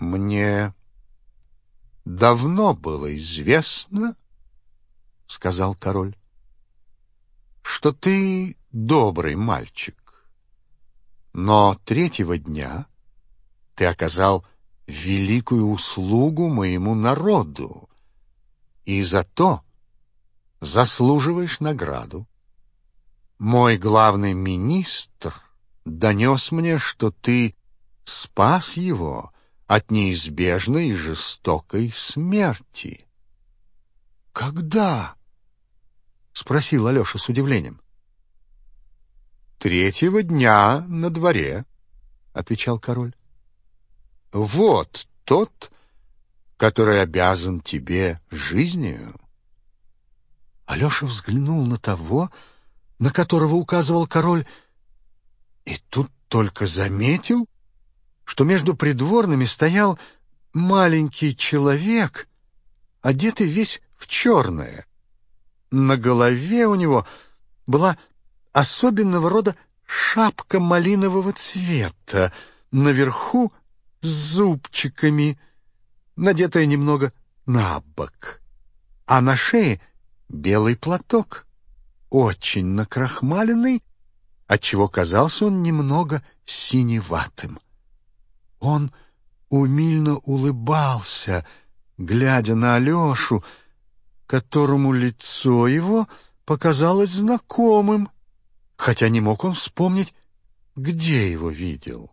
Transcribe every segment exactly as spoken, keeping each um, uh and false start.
Мне давно было известно, — сказал король, — что ты добрый мальчик, но третьего дня ты оказал великую услугу моему народу, и за то заслуживаешь награду. Мой главный министр донес мне, что ты спас его от неизбежной и жестокой смерти. — Когда? — спросил Алеша с удивлением. — Третьего дня на дворе, — отвечал король. — Вот тот, который обязан тебе жизнью. Алеша взглянул на того, на которого указывал король, и тут только заметил, что между придворными стоял маленький человек, одетый весь в черное. На голове у него была особенного рода шапка малинового цвета, наверху с зубчиками, надетая немного на бок, а на шее белый платок, очень накрахмаленный, отчего казался он немного синеватым. Он умильно улыбался, глядя на Алешу, которому лицо его показалось знакомым, хотя не мог он вспомнить, где его видел.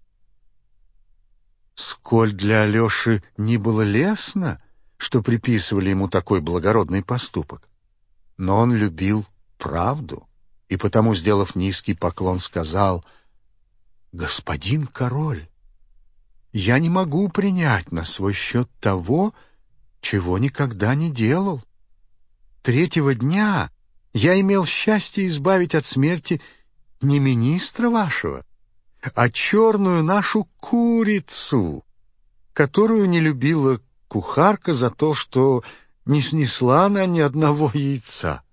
Сколь для Алеши не было лестно, что приписывали ему такой благородный поступок, но он любил правду, и потому, сделав низкий поклон, сказал: «Господин король, я не могу принять на свой счет того, чего никогда не делал. Третьего дня я имел счастье избавить от смерти не министра вашего, а черную нашу курицу, которую не любила кухарка за то, что не снесла она ни одного яйца».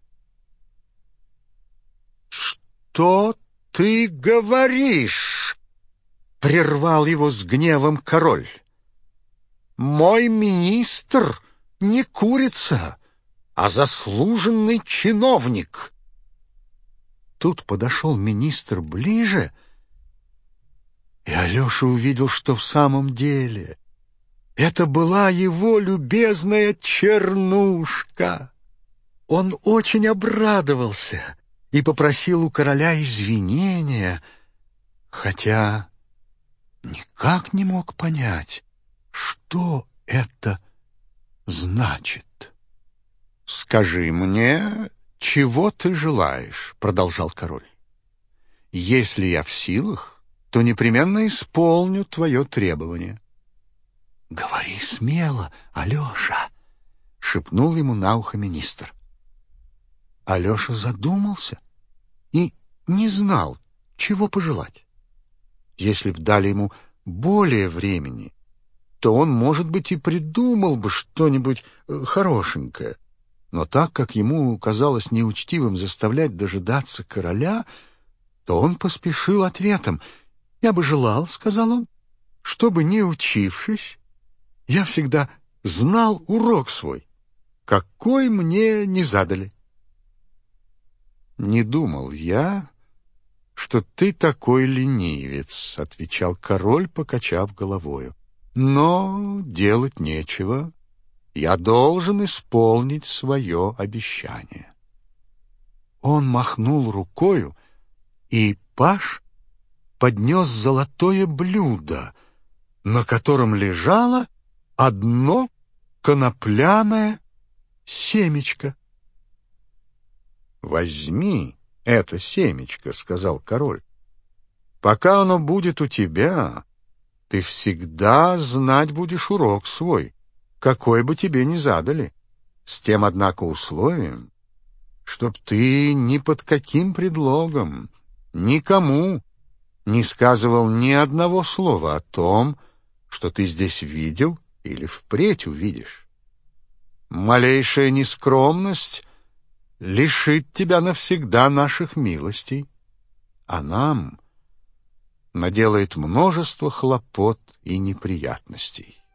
«Что ты говоришь?» — прервал его с гневом король. «Мой министр не курица, а заслуженный чиновник». Тут подошел министр ближе, и Алеша увидел, что в самом деле это была его любезная Чернушка. Он очень обрадовался и попросил у короля извинения, хотя никак не мог понять, что это значит. «Скажи мне, чего ты желаешь?» — продолжал король. «Если я в силах, то непременно исполню твое требование». «Говори смело, Алеша!» — шепнул ему на ухо министр. Алеша задумался и не знал, чего пожелать. Если б дали ему более времени, то он, может быть, и придумал бы что-нибудь хорошенькое. Но так как ему казалось неучтивым заставлять дожидаться короля, то он поспешил ответом. «Я бы желал, — сказал он, — чтобы, не учившись, я всегда знал урок свой, какой мне не задали». «Не думал я, что ты такой ленивец, — отвечал король, покачав головою. — Но делать нечего. Я должен исполнить свое обещание». Он махнул рукою, и паж поднес золотое блюдо, на котором лежало одно конопляное семечко. «Возьми это семечко, — сказал король. — Пока оно будет у тебя, ты всегда знать будешь урок свой, какой бы тебе ни задали, с тем, однако, условием, чтоб ты ни под каким предлогом никому не сказывал ни одного слова о том, что ты здесь видел или впредь увидишь. Малейшая нескромность лишит тебя навсегда наших милостей, а нам наделает множество хлопот и неприятностей.